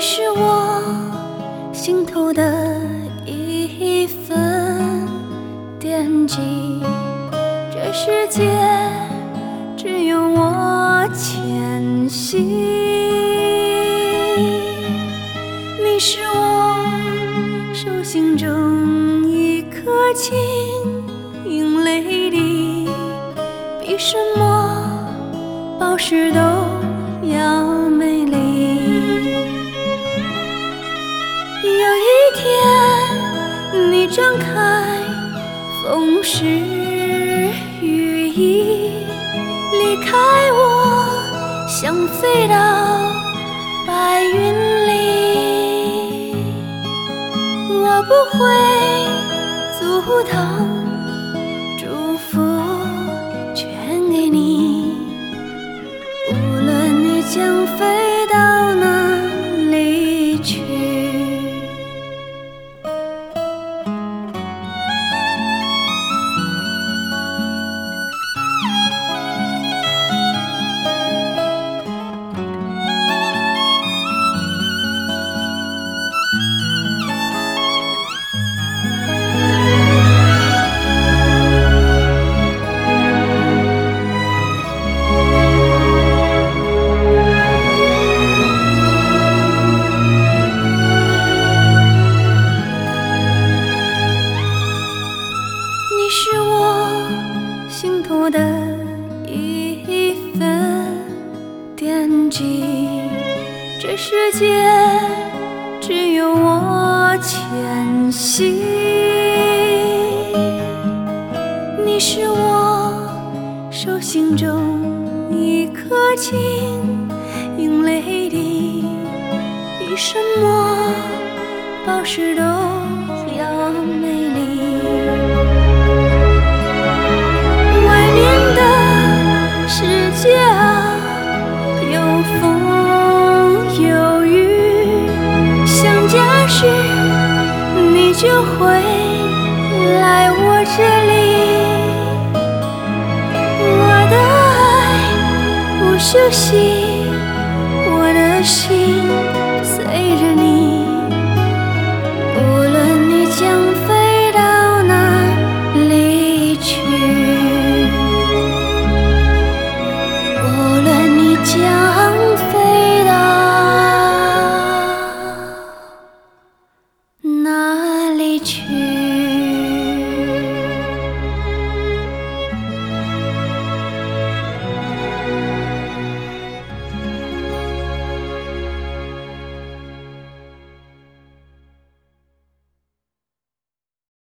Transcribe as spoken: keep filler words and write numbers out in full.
是我心头的一份惦记，这世界只有我牵系。你是我手心中一颗晶莹泪滴，比什么宝石都要美丽。有一天你张开风势羽翼，离开我想飞到白云里，我不会阻挡，祝福全给你，无论你将飞到哪里去。你是我心头的一份惦记，这世界只有我牵系。你是我手心中一颗晶莹泪滴，比什么宝石都要美丽。世界啊，有风有雨，想家时你就会来我这里。我的爱不休息，我的心随着你，无论你将飞到哪里去，将飞到哪里去？